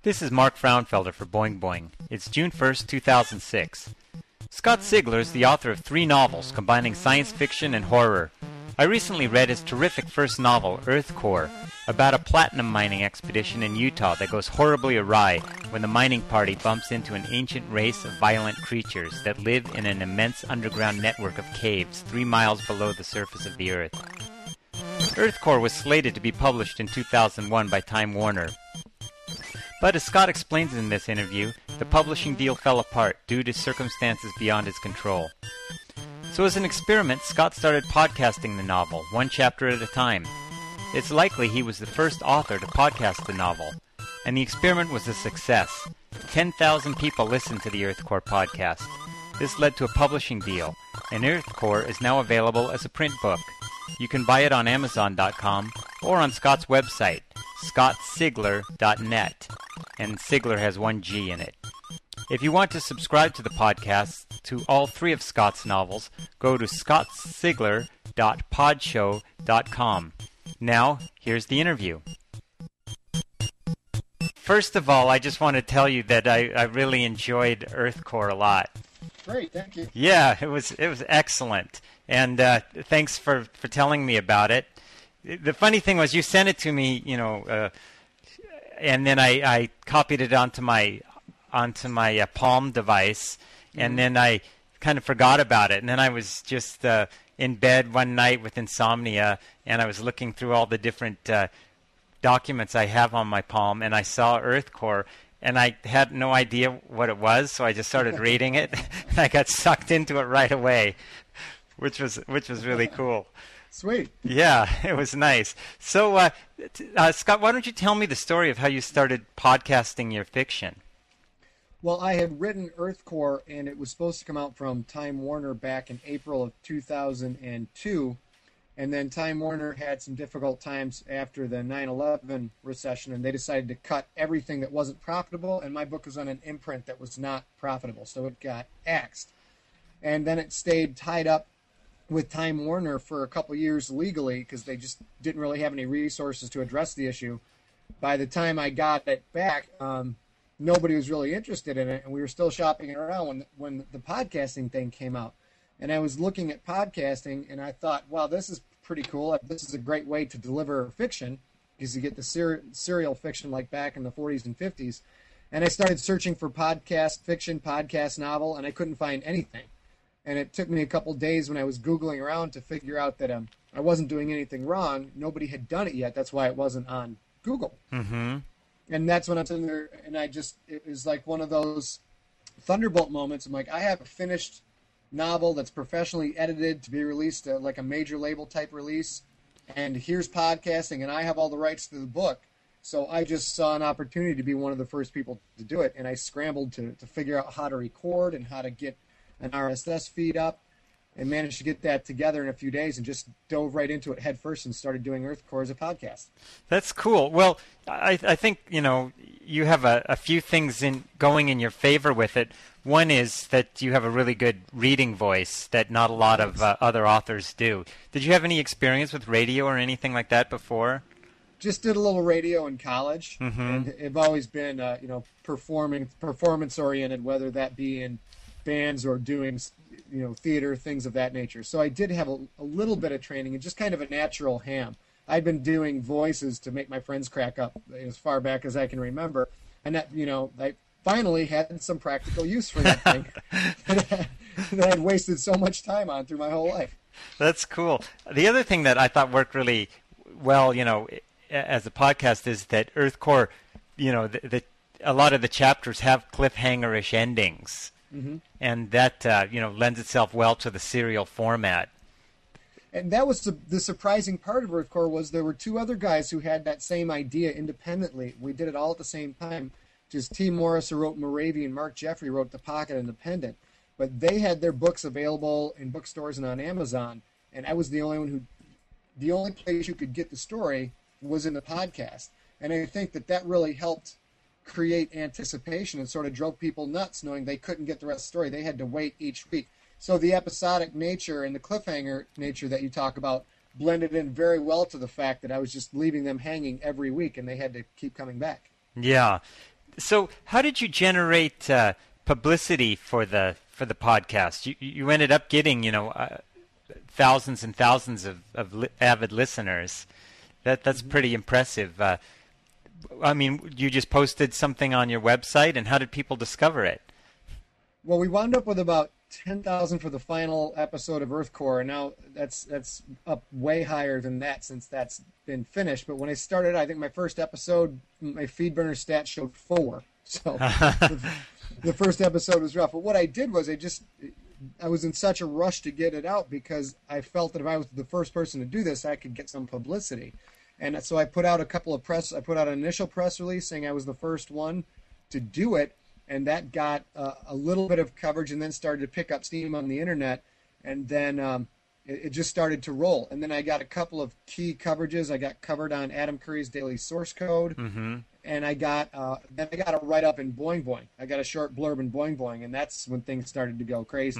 This is Mark Fraunfelder for Boing Boing. It's June 1st, 2006. Scott Sigler is the author of 3 novels combining science fiction and horror. I recently read his terrific first novel, Earth Core, about a platinum mining expedition in Utah that goes horribly awry when the mining party bumps into an ancient race of violent creatures that live in an immense underground network of caves 3 miles below the surface of the Earth. Earth Core was slated to be published in 2001 by Time Warner. But as Scott explains in this interview, the publishing deal fell apart due to circumstances beyond his control. So as an experiment, Scott started podcasting the novel, 1 chapter at a time. It's likely he was the first author to podcast the novel, and the experiment was a success. 10,000 people listened to the Earth Core podcast. This led to a publishing deal, and Earth Core is now available as a print book. You can buy it on Amazon.com or on Scott's website, scottsigler.net, and Sigler has 1 G in it. If you want to subscribe to the podcast to all 3 of Scott's novels, go to scottsigler.podshow.com. Now, here's the interview. First of all, I just want to tell you that I really enjoyed Earth Core a lot. Great, thank you. Yeah, it was excellent, and thanks for telling me about it. The funny thing was, you sent it to me, and then I copied it onto my Palm device, and then I kind of forgot about it, and then I was just in bed one night with insomnia, and I was looking through all the different documents I have on my Palm, and I saw Earth Core. And I had no idea what it was, so I just started reading it. And I got sucked into it right away, which was really cool. Sweet. Yeah, it was nice. So, Scott, why don't you tell me the story of how you started podcasting your fiction? Well, I had written Earth Core, and it was supposed to come out from Time Warner back in April of 2002. And then Time Warner had some difficult times after the 9/11 recession, and they decided to cut everything that wasn't profitable, and my book was on an imprint that was not profitable, so it got axed. And then it stayed tied up with Time Warner for a couple years legally because they just didn't really have any resources to address the issue. By the time I got it back, nobody was really interested in it, and we were still shopping it around when the podcasting thing came out. And I was looking at podcasting, and I thought, wow, this is pretty cool. This is a great way to deliver fiction because you get the serial fiction like back in the 40s and 50s. And I started searching for podcast fiction, podcast novel, and I couldn't find anything. And it took me a couple days when I was Googling around to figure out that I wasn't doing anything wrong. Nobody had done it yet. That's why it wasn't on Google. Mm-hmm. And that's when I'm sitting there, and it was like one of those thunderbolt moments. I'm like, I have a finished novel that's professionally edited to be released like a major label type release, and here's podcasting, and I have all the rights to the book. So I just saw an opportunity to be one of the first people to do it, and I scrambled to figure out how to record and how to get an RSS feed up, and managed to get that together in a few days and just dove right into it head first and started doing Earth Core as a podcast. That's cool. Well, I think, you have a few things going in your favor with it. One is that you have a really good reading voice that not a lot of other authors do. Did you have any experience with radio or anything like that before? Just did a little radio in college, and I've always been, performance-oriented, whether that be in bands or doing, theater, things of that nature. So I did have a little bit of training and just kind of a natural ham. I'd been doing voices to make my friends crack up as far back as I can remember, and that, I finally had some practical use for that thing that I'd wasted so much time on through my whole life. That's cool. The other thing that I thought worked really well, as a podcast is that Earth Core, a lot of the chapters have cliffhanger-ish endings. Mm-hmm. And that, lends itself well to the serial format. And that was the surprising part of Earth Core was there were 2 other guys who had that same idea independently. We did it all at the same time. Just T. Morris, who wrote Moravia, and Mark Jeffrey wrote The Pocket Independent. But they had their books available in bookstores and on Amazon, and I was the only place you could get the story was in the podcast. And I think that really helped create anticipation and sort of drove people nuts knowing they couldn't get the rest of the story. They had to wait each week. So the episodic nature and the cliffhanger nature that you talk about blended in very well to the fact that I was just leaving them hanging every week and they had to keep coming back. Yeah. So how did you generate publicity for the podcast? You ended up getting thousands and thousands of avid listeners. That's pretty impressive. I mean, you just posted something on your website, and how did people discover it? Well, we wound up with about 10,000 for the final episode of Earthcore, and now that's up way higher than that since that's been finished. But when I started, I think my first episode, my FeedBurner stat showed 4. So the first episode was rough. But what I did was I was in such a rush to get it out because I felt that if I was the first person to do this, I could get some publicity. And so I put out I put out an initial press release saying I was the first one to do it, and that got a little bit of coverage and then started to pick up steam on the internet, and then it just started to roll. And then I got a couple of key coverages. I got covered on Adam Curry's Daily Source Code, and I got then I got a write-up in Boing Boing. I got a short blurb in Boing Boing, and that's when things started to go crazy.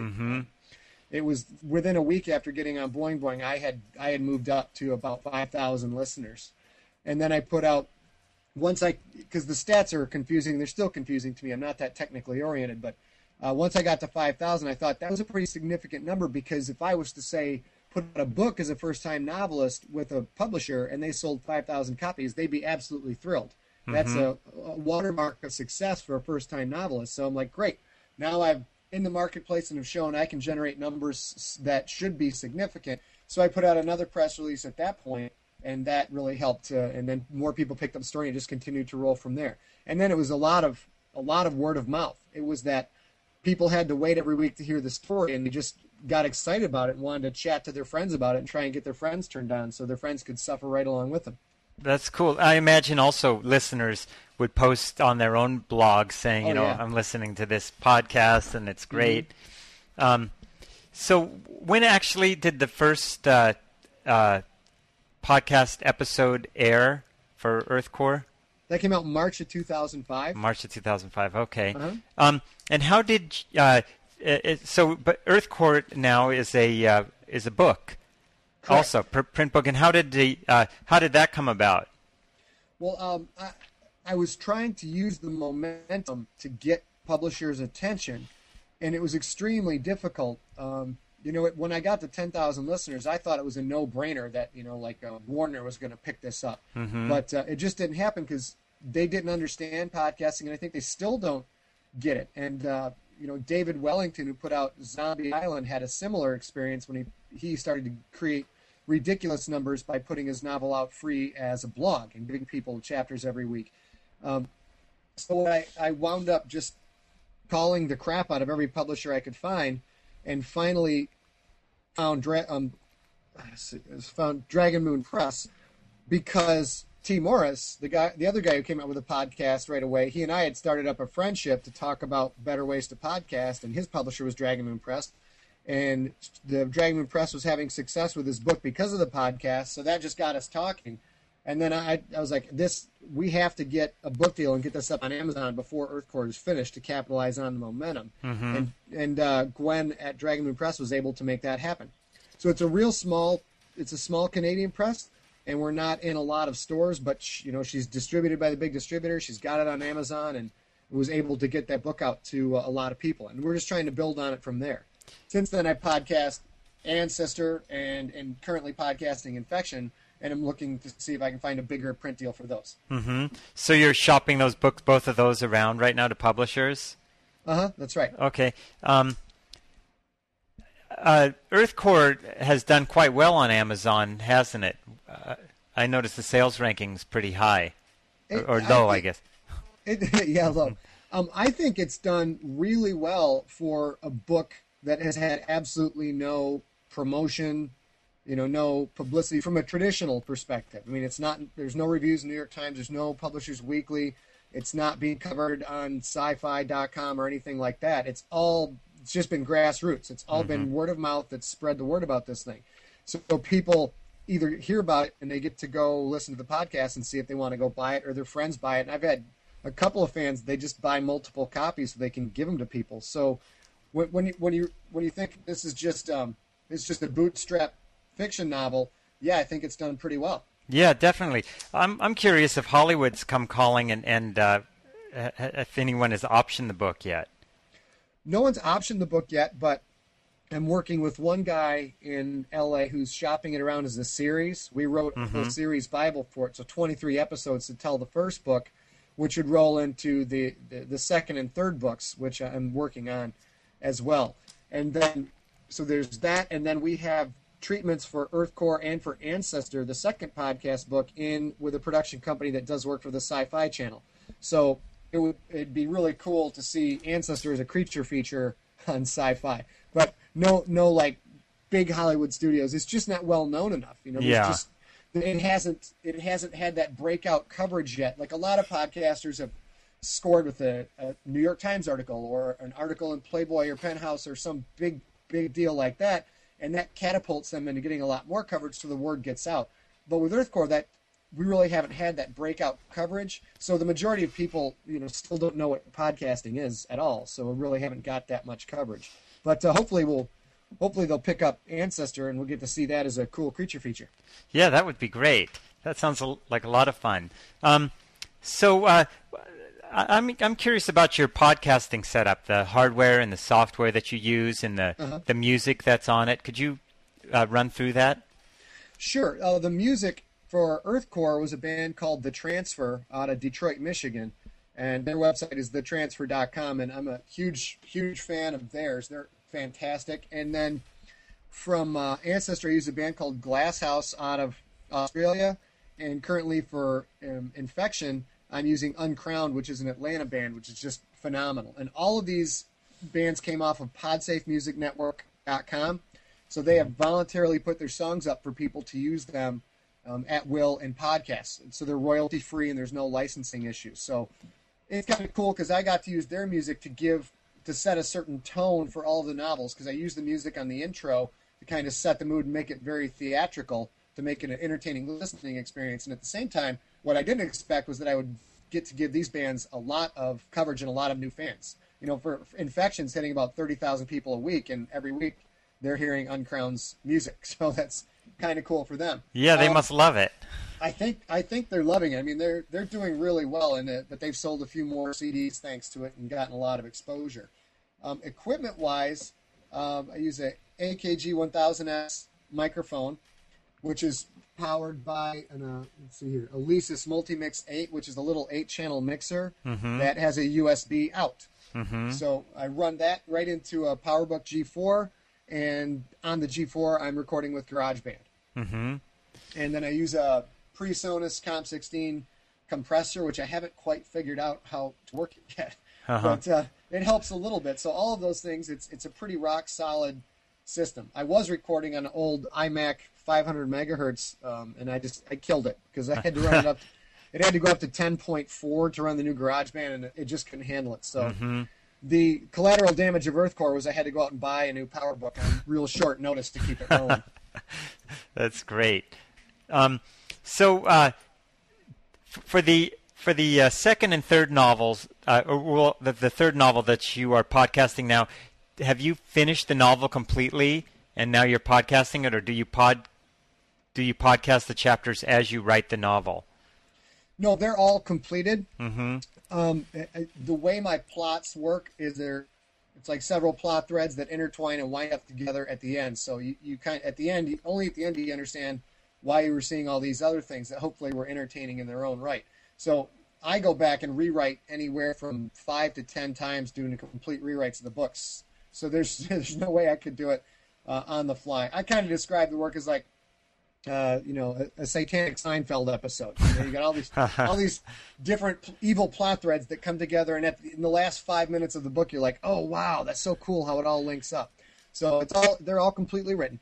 It was within a week after getting on Boing Boing, I had moved up to about 5,000 listeners. And then I put out, because the stats are confusing, they're still confusing to me. I'm not that technically oriented, but once I got to 5,000, I thought that was a pretty significant number, because if I was to say, put out a book as a first-time novelist with a publisher and they sold 5,000 copies, they'd be absolutely thrilled. That's a watermark of success for a first-time novelist. So I'm like, great. Now I'm in the marketplace and have shown I can generate numbers that should be significant. So I put out another press release at that point, and that really helped. And then more people picked up the story and just continued to roll from there. And then it was a lot of word of mouth. It was that people had to wait every week to hear the story, and they just got excited about it and wanted to chat to their friends about it and try and get their friends turned on so their friends could suffer right along with them. That's cool. I imagine also listeners would post on their own blog saying, I'm listening to this podcast and it's great. So when actually did the first podcast episode air for Earthcore? That came out in March of 2005. March of 2005, okay. And how did but Earthcore now is a book. Correct. Also, print book. And how did that come about? Well, I was trying to use the momentum to get publishers' attention, and it was extremely difficult. When I got to 10,000 listeners, I thought it was a no-brainer that Warner was going to pick this up, but it just didn't happen because they didn't understand podcasting, and I think they still don't get it. And David Wellington, who put out Zombie Island, had a similar experience when he started to create ridiculous numbers by putting his novel out free as a blog and giving people chapters every week. So I wound up just calling the crap out of every publisher I could find, and finally found Dragon Moon Press, because T. Morris, the other guy who came out with a podcast right away, he and I had started up a friendship to talk about better ways to podcast, and his publisher was Dragon Moon Press. And the Dragon Moon Press was having success with his book because of the podcast, so that just got us talking. And then I was like, we have to get a book deal and get this up on Amazon before Earthcore is finished to capitalize on the momentum. And Gwen at Dragon Moon Press was able to make that happen. So it's a small Canadian press, and we're not in a lot of stores, but she's distributed by the big distributor. She's got it on Amazon and was able to get that book out to a lot of people. And we're just trying to build on it from there. Since then, I podcast Ancestor and currently podcasting Infection, and I'm looking to see if I can find a bigger print deal for those. So you're shopping both of those around right now to publishers? That's right. Okay. Earthcore has done quite well on Amazon, hasn't it? I noticed the sales ranking's pretty high, or low, I guess. Low. I think it's done really well for a book that has had absolutely no promotion, no publicity from a traditional perspective. I mean, there's no reviews in the New York Times, there's no Publishers Weekly, it's not being covered on sci-fi.com or anything like that. It's just been grassroots. It's all been word of mouth that's spread the word about this thing. So people either hear about it and they get to go listen to the podcast and see if they want to go buy it, or their friends buy it. And I've had a couple of fans, they just buy multiple copies so they can give them to people. So when you think this is just it's just a bootstrap fiction novel, I think it's done pretty well. Yeah, definitely. I'm curious if Hollywood's come calling and if anyone has optioned the book yet. No one's optioned the book yet, but I'm working with one guy in LA who's shopping it around as a series. We wrote a full series Bible for it, so 23 episodes to tell the first book, which would roll into the second and third books, which I'm working on as well. And then, so there's that, and then we have treatments for EarthCore and for Ancestor, the second podcast book, in with a production company that does work for the Sci-Fi Channel. So it'd be really cool to see Ancestor as a creature feature on Sci-Fi, but no like big Hollywood studios. It's just not well known enough. It hasn't had that breakout coverage yet. Like a lot of podcasters have scored with a New York Times article or an article in Playboy or Penthouse or some big deal like that, and that catapults them into getting a lot more coverage so the word gets out. But with EarthCore, that we really haven't had that breakout coverage, so the majority of people, still don't know what podcasting is at all. So we really haven't got that much coverage. But hopefully they'll pick up Ancestor, and we'll get to see that as a cool creature feature. Yeah, that would be great. That sounds like a lot of fun. I'm curious about your podcasting setup, the hardware and the software that you use, and the music that's on it. Could you run through that? Sure. The music for EarthCore was a band called The Transfer out of Detroit, Michigan, and their website is thetransfer.com, and I'm a huge fan of theirs. They're fantastic. And then from Ancestor, I use a band called Glasshouse out of Australia, and currently for Infection, I'm using Uncrowned, which is an Atlanta band, which is just phenomenal. And all of these bands came off of PodsafeMusicNetwork.com, so they have voluntarily put their songs up for people to use them at will in podcasts. So they're royalty free and there's no licensing issues. So it's kind of cool because I got to use their music to set a certain tone for all of the novels, because I use the music on the intro to kind of set the mood and make it very theatrical to make it an entertaining listening experience. And at the same time, what I didn't expect was that I would get to give these bands a lot of coverage and a lot of new fans. For Infection's hitting about 30,000 people a week, and every week they're hearing Uncrowned's music. So that's kind of cool for them. Yeah, they must love it. I think they're loving it. I mean, they're doing really well in it, but they've sold a few more CDs thanks to it and gotten a lot of exposure. Equipment-wise, I use a AKG 1000S microphone, which is powered by an Alesis Multimix 8, which is a little 8-channel mixer that has a USB out. So I run that right into a PowerBook G4, and on the G4, I'm recording with GarageBand. And then I use a PreSonus Comp16 compressor, which I haven't quite figured out how to work it yet. But it helps a little bit. So all of those things, it's a pretty rock-solid system. I was recording on an old iMac 500 megahertz, and I killed it because I had to run it up. It had to go up to 10.4 to run the new GarageBand, and it just couldn't handle it. So the collateral damage of EarthCore was I had to go out and buy a new PowerBook on real short notice to keep it rolling. That's great. For the second and third novels, the third novel that you are podcasting now, have you finished the novel completely and now you're podcasting it, or do you podcast the chapters as you write the novel? No, they're all completed. The way my plots work is it's like several plot threads that intertwine and wind up together at the end. So you only at the end do you understand why you were seeing all these other things that hopefully were entertaining in their own right. So I go back and rewrite anywhere from 5 to 10 times doing complete rewrites of the books. So there's no way I could do it on the fly. I kind of describe the work as like a satanic Seinfeld episode. You got all these different evil plot threads that come together, and in the last 5 minutes of the book, you're like, oh wow, that's so cool how it all links up. So they're all completely written.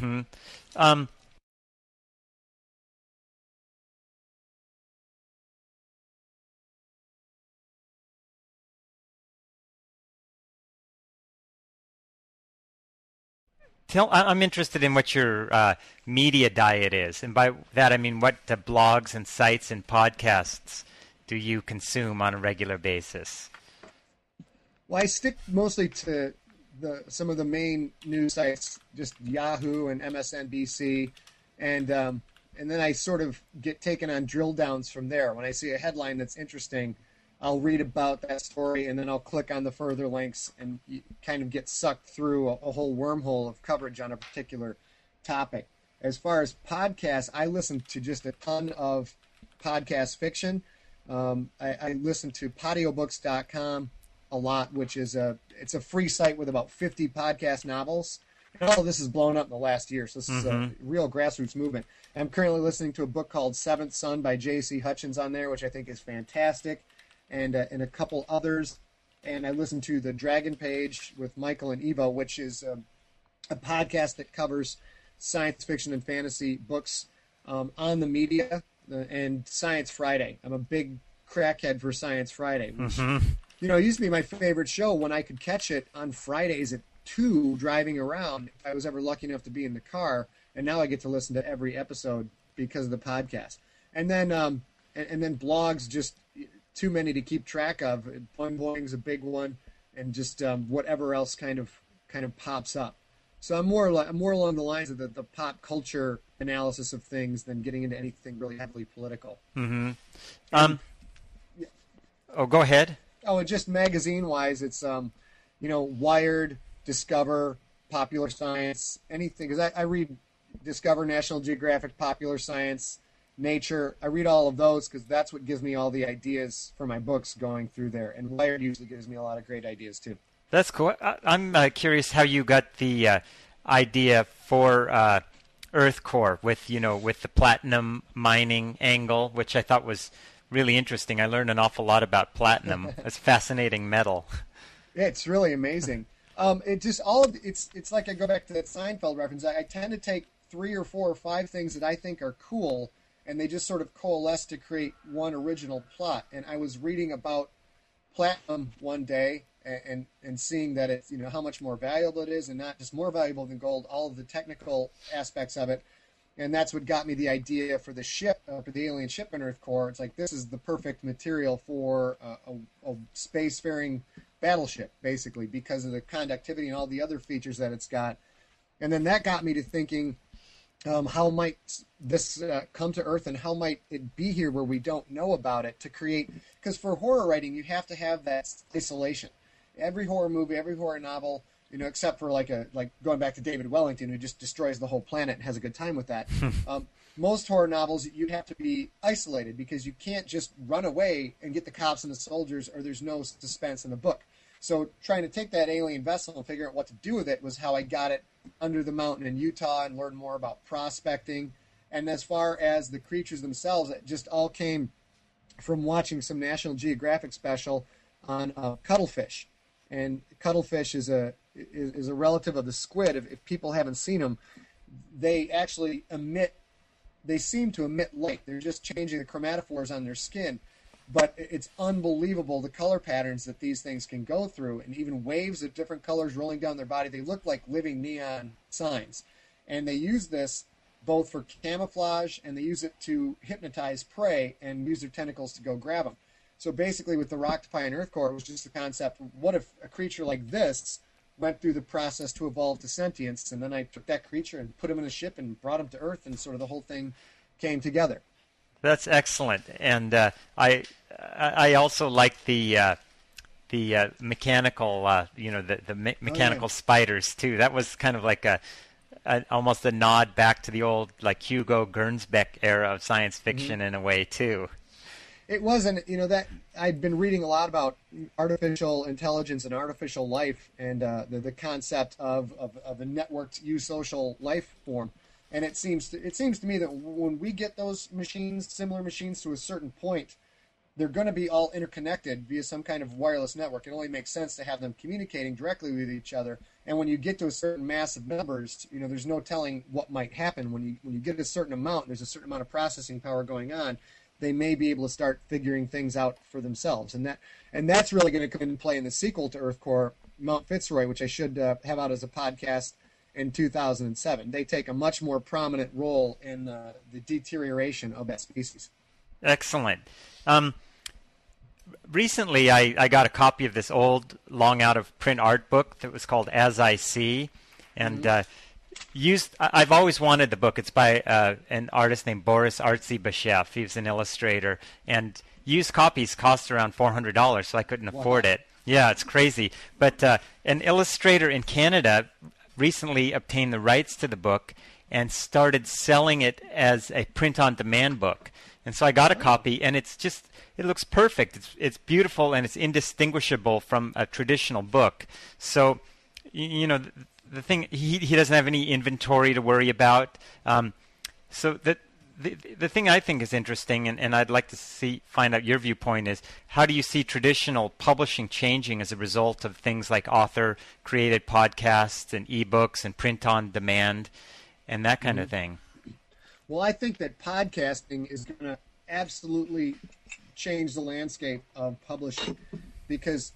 I'm interested in what your media diet is, and by that I mean what blogs and sites and podcasts do you consume on a regular basis? Well, I stick mostly to some of the main news sites, just Yahoo and MSNBC, and then I sort of get taken on drill downs from there. When I see a headline that's interesting, I'll read about that story, and then I'll click on the further links, and you kind of get sucked through a whole wormhole of coverage on a particular topic. As far as podcasts, I listen to just a ton of podcast fiction. I listen to podiobooks.com a lot, which is it's a free site with about 50 podcast novels. And all of this is blown up in the last year, so this is a real grassroots movement. I'm currently listening to a book called Seventh Son by J.C. Hutchins on there, which I think is fantastic, and a couple others. And I listen to The Dragon Page with Michael and Evo, which is a podcast that covers science fiction and fantasy books on the media, and Science Friday. I'm a big crackhead for Science Friday, which it used to be my favorite show when I could catch it on Fridays at 2 driving around if I was ever lucky enough to be in the car, and now I get to listen to every episode because of the podcast. And then and then blogs, just too many to keep track of. Boing Boing's a big one, and just whatever else kind of pops up. So I'm more along the lines of the pop culture analysis of things than getting into anything really heavily political. Oh, go ahead. Oh, and just magazine-wise, it's Wired, Discover, Popular Science, anything. Because I read Discover, National Geographic, Popular Science, Nature. I read all of those because that's what gives me all the ideas for my books going through there. And Wired usually gives me a lot of great ideas too. That's cool. I'm curious how you got the idea for Earth Core with the platinum mining angle, which I thought was really interesting. I learned an awful lot about platinum. It's fascinating metal. Yeah, it's really amazing. It's like I go back to that Seinfeld reference. I tend to take 3 or 4 or 5 things that I think are cool, and they just sort of coalesce to create one original plot. And I was reading about platinum one day and seeing that it's how much more valuable it is, and not just more valuable than gold, all of the technical aspects of it. And that's what got me the idea for the ship, for the alien ship in Earth Core. It's like, this is the perfect material for a spacefaring battleship, basically, because of the conductivity and all the other features that it's got. And then that got me to thinking, how might this come to Earth, and how might it be here where we don't know about it, to create, because for horror writing, you have to have that isolation. Every horror movie, every horror novel, except for like going back to David Wellington, who just destroys the whole planet and has a good time with that. Most horror novels, you have to be isolated because you can't just run away and get the cops and the soldiers, or there's no suspense in the book. So trying to take that alien vessel and figure out what to do with it was how I got it under the mountain in Utah and learned more about prospecting. And as far as the creatures themselves, it just all came from watching some National Geographic special on cuttlefish. And cuttlefish is a relative of the squid. If people haven't seen them, they actually seem to emit light. They're just changing the chromatophores on their skin. But it's unbelievable the color patterns that these things can go through, and even waves of different colors rolling down their body. They look like living neon signs. And they use this both for camouflage, and they use it to hypnotize prey and use their tentacles to go grab them. So basically with the Roctopi and Earth Core, it was just the concept, what if a creature like this went through the process to evolve to sentience, and then I took that creature and put him in a ship and brought him to Earth, and sort of the whole thing came together. That's excellent, and I also like the mechanical mechanical spiders too. That was kind of like almost a nod back to the old like Hugo Gernsback era of science fiction in a way too. It wasn't, that I'd been reading a lot about artificial intelligence and artificial life, and the concept of a networked eusocial life form. And it seems to me that when we get those machines, similar machines, to a certain point, they're going to be all interconnected via some kind of wireless network. It only makes sense to have them communicating directly with each other. And when you get to a certain mass of numbers, there's no telling what might happen. When you get a certain amount, there's a certain amount of processing power going on. They may be able to start figuring things out for themselves, and that's really going to come into play in the sequel to Earth Core, Mount Fitzroy, which I should have out as a podcast in 2007. They take a much more prominent role in the deterioration of that species. Excellent. Recently, I got a copy of this old, long out of print art book that was called As I See, and I've always wanted the book. It's by an artist named Boris Artsy Bashev. He's an illustrator, and used copies cost around $400, so I couldn't afford it. Yeah, it's crazy. But an illustrator in Canada recently obtained the rights to the book and started selling it as a print-on-demand book. And so I got a copy, and it looks perfect. It's beautiful, and it's indistinguishable from a traditional book. So, the thing, he doesn't have any inventory to worry about. So the thing I think is interesting, and I'd like to find out your viewpoint, is how do you see traditional publishing changing as a result of things like author-created podcasts and ebooks and print-on-demand and that kind of thing? Well, I think that podcasting is going to absolutely change the landscape of publishing, because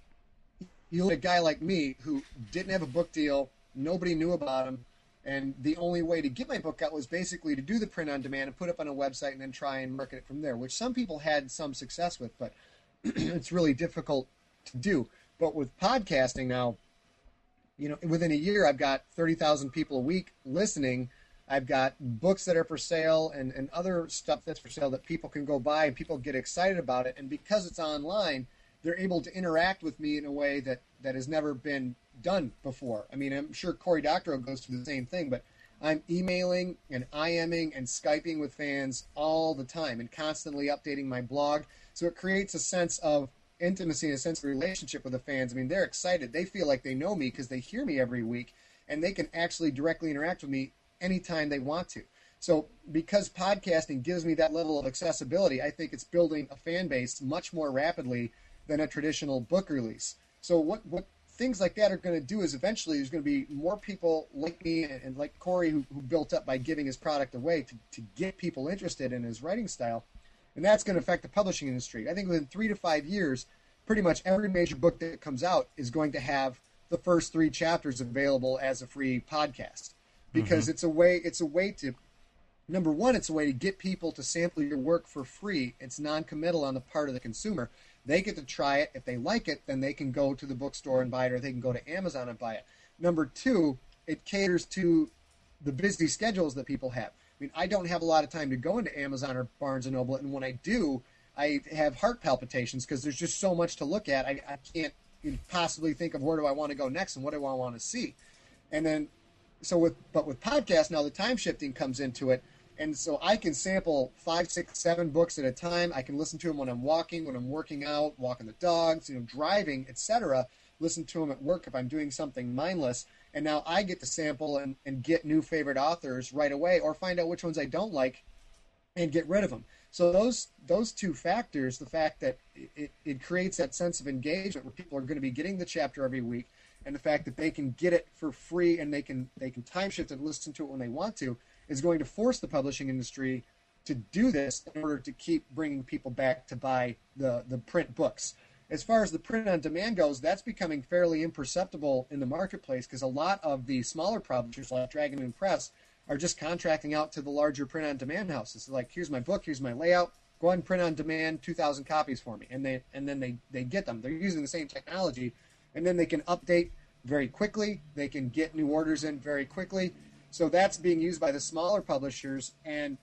you look at a guy like me who didn't have a book deal, nobody knew about him, and the only way to get my book out was basically to do the print on demand and put it up on a website and then try and market it from there, which some people had some success with, but it's really difficult to do. But with podcasting now, within a year, I've got 30,000 people a week listening. I've got books that are for sale and other stuff that's for sale that people can go buy, and people get excited about it. And because it's online, they're able to interact with me in a way that has never been done before. I mean, I'm sure Cory Doctorow goes through the same thing, but I'm emailing and IMing and Skyping with fans all the time and constantly updating my blog. So it creates a sense of intimacy and a sense of relationship with the fans. I mean, they're excited. They feel like they know me because they hear me every week, and they can actually directly interact with me anytime they want to. So because podcasting gives me that level of accessibility, I think it's building a fan base much more rapidly than a traditional book release. So what things like that are going to do is eventually there's going to be more people like me and like Cory who built up by giving his product away to get people interested in his writing style. And that's going to affect the publishing industry. I think within 3 to 5 years, pretty much every major book that comes out is going to have the first 3 chapters available as a free podcast. Because it's a way to, number one, it's a way to get people to sample your work for free. It's non-committal on the part of the consumer. They get to try it. If they like it, then they can go to the bookstore and buy it, or they can go to Amazon and buy it. Number two, it caters to the busy schedules that people have. I mean, I don't have a lot of time to go into Amazon or Barnes & Noble, and when I do, I have heart palpitations because there's just so much to look at. I can't possibly think of where do I want to go next and what do I want to see. And then, with podcasts now, the time shifting comes into it. And so I can sample 5, 6, 7 books at a time. I can listen to them when I'm walking, when I'm working out, walking the dogs, driving, etc. Listen to them at work if I'm doing something mindless. And now I get to sample and get new favorite authors right away, or find out which ones I don't like and get rid of them. So those two factors, the fact that it creates that sense of engagement where people are going to be getting the chapter every week, and the fact that they can get it for free and they can time shift and listen to it when they want to, is going to force the publishing industry to do this in order to keep bringing people back to buy the print books. As far as the print on demand goes, that's becoming fairly imperceptible in the marketplace because a lot of the smaller publishers like Dragon Moon Press are just contracting out to the larger print on demand houses. Like, here's my book, here's my layout, go ahead and print on demand 2,000 copies for me. And then they get them. They're using the same technology, and then they can update very quickly. They can get new orders in very quickly. So that's being used by the smaller publishers, and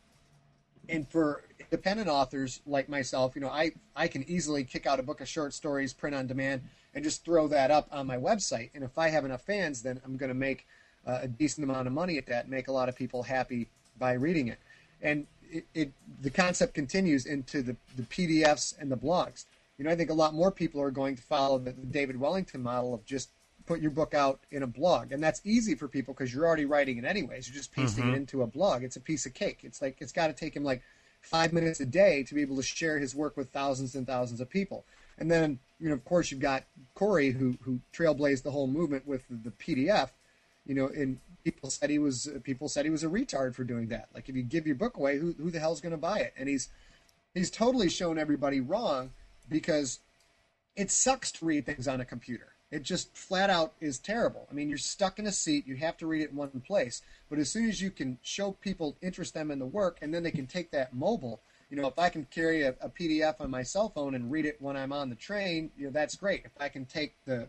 for independent authors like myself, I can easily kick out a book of short stories, print on demand, and just throw that up on my website. And if I have enough fans, then I'm going to make a decent amount of money at that and make a lot of people happy by reading it. And the concept continues into the PDFs and the blogs. I think a lot more people are going to follow the David Wellington model of just put your book out in a blog. And that's easy for people because you're already writing it anyways. You're just pasting it into a blog. It's a piece of cake. It's like, it's got to take him like 5 minutes a day to be able to share his work with thousands and thousands of people. And then, of course, you've got Cory who trailblazed the whole movement with the PDF, and people said he was a retard for doing that. Like, if you give your book away, who the hell's going to buy it? And he's totally shown everybody wrong, because it sucks to read things on a computer. It just flat out is terrible. I mean, you're stuck in a seat. You have to read it in one place. But as soon as you can show people, interest them in the work, and then they can take that mobile, if I can carry a PDF on my cell phone and read it when I'm on the train, that's great. If I can take the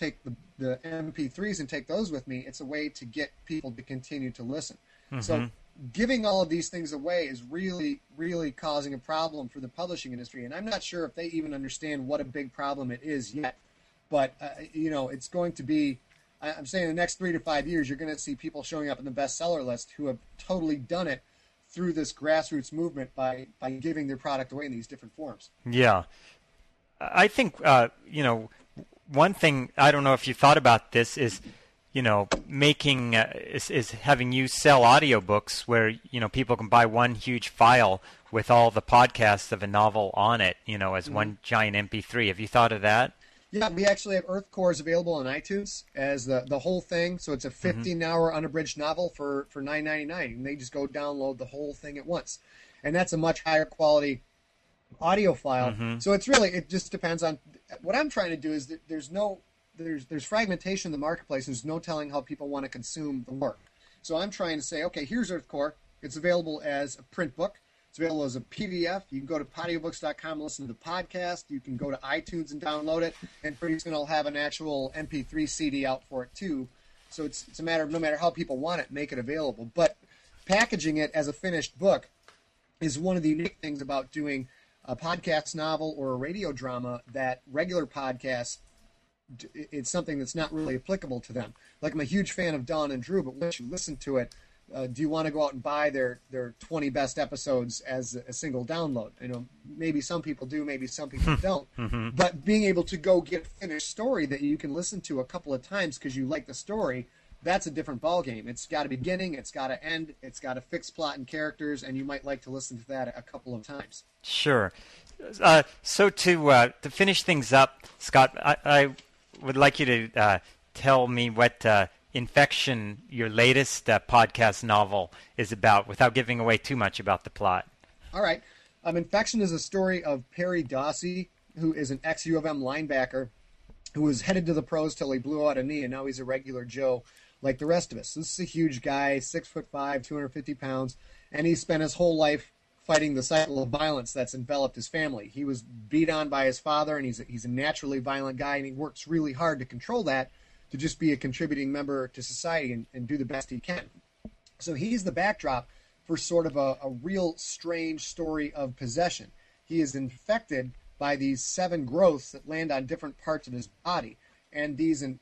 MP3s and take those with me, it's a way to get people to continue to listen. So giving all of these things away is really, really causing a problem for the publishing industry. And I'm not sure if they even understand what a big problem it is yet. But, it's going to be, I'm saying in the next 3 to 5 years, you're going to see people showing up in the bestseller list who have totally done it through this grassroots movement by giving their product away in these different forms. Yeah. I think, one thing, I don't know if you thought about this, is making is having you sell audiobooks where people can buy one huge file with all the podcasts of a novel on it, as one giant MP3. Have you thought of that? Yeah, we actually have Earth Cores available on iTunes as the whole thing. So it's a 15-hour unabridged novel for $9.99, and they just go download the whole thing at once, and that's a much higher quality audio file. So it just depends on what I'm trying to do. Is that there's fragmentation in the marketplace. There's no telling how people want to consume the work. So I'm trying to say, okay, here's Earth Core. It's available as a print book. It's available as a PDF. You can go to audiobooks.com and listen to the podcast. You can go to iTunes and download it, and pretty soon I'll have an actual MP3 CD out for it too. So it's a matter of, no matter how people want it, make it available. But packaging it as a finished book is one of the unique things about doing a podcast novel or a radio drama that regular podcasts, it's something that's not really applicable to them. Like, I'm a huge fan of Dawn and Drew, but once you listen to it, do you want to go out and buy their 20 best episodes as a single download? Maybe some people do, maybe some people don't. But being able to go get a finished story that you can listen to a couple of times because you like the story, that's a different ballgame. It's got a beginning, it's got an end, it's got a fixed plot and characters, and you might like to listen to that a couple of times. Sure. So to finish things up, Scott, I would like you to tell me what Infection, your latest podcast novel, is about, without giving away too much about the plot. All right. Infection is a story of Perry Dawsey, who is an ex-U of M linebacker who was headed to the pros till he blew out a knee, and now he's a regular Joe like the rest of us. This is a huge guy, 6'5", 250 pounds, and he spent his whole life fighting the cycle of violence that's enveloped his family. He was beat on by his father, and he's a naturally violent guy, and he works really hard to control that, to just be a contributing member to society and do the best he can. So he's the backdrop for sort of a real strange story of possession. He is infected by these 7 growths that land on different parts of his body, and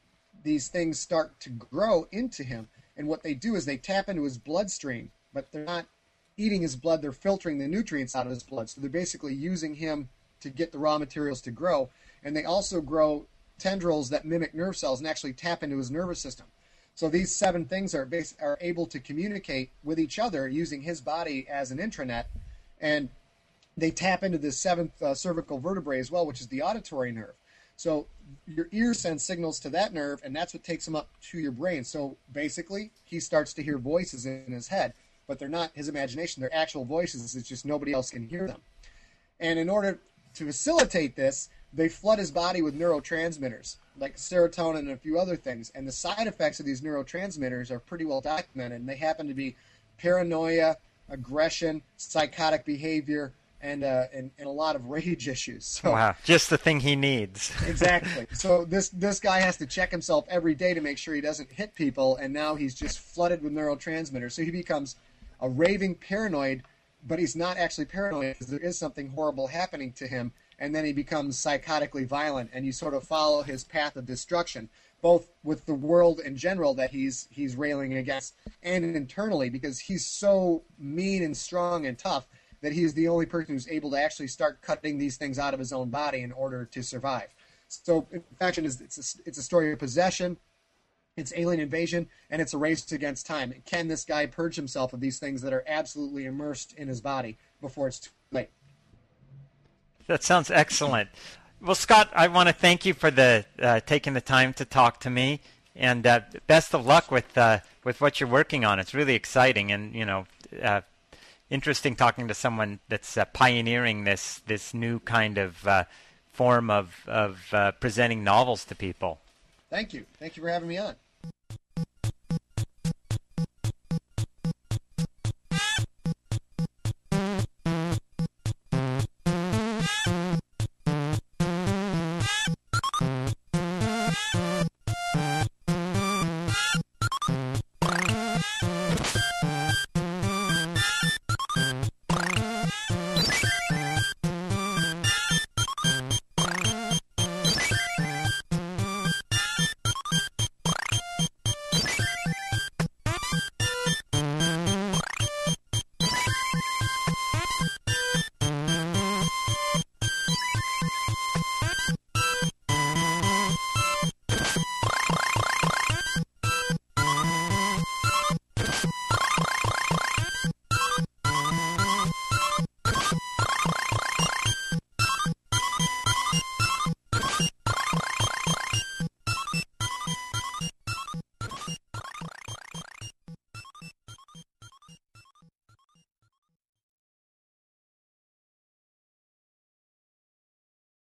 these things start to grow into him. And what they do is they tap into his bloodstream, but they're not eating his blood, they're filtering the nutrients out of his blood. So they're basically using him to get the raw materials to grow. And they also grow tendrils that mimic nerve cells and actually tap into his nervous system. So these 7 things are able to communicate with each other using his body as an intranet, and they tap into the 7th cervical vertebrae as well, which is the auditory nerve. So your ear sends signals to that nerve, and that's what takes him up to your brain. So basically, he starts to hear voices in his head, but they're not his imagination. They're actual voices. It's just nobody else can hear them. And in order to facilitate this, they flood his body with neurotransmitters, like serotonin and a few other things. And the side effects of these neurotransmitters are pretty well documented, and they happen to be paranoia, aggression, psychotic behavior, and a lot of rage issues. So, wow, just the thing he needs. Exactly. So this guy has to check himself every day to make sure he doesn't hit people, and now he's just flooded with neurotransmitters. So he becomes a raving paranoid, but he's not actually paranoid because there is something horrible happening to him, and then he becomes psychotically violent, and you sort of follow his path of destruction, both with the world in general that he's railing against, and internally, because he's so mean and strong and tough that he's the only person who's able to actually start cutting these things out of his own body in order to survive. So Infection it's a story of possession, it's alien invasion, and it's a race against time. Can this guy purge himself of these things that are absolutely immersed in his body before it's too late? That sounds excellent. Well, Scott, I want to thank you for taking the time to talk to me, and best of luck with what you're working on. It's really exciting, and interesting talking to someone that's pioneering this new kind of form of presenting novels to people. Thank you. Thank you for having me on.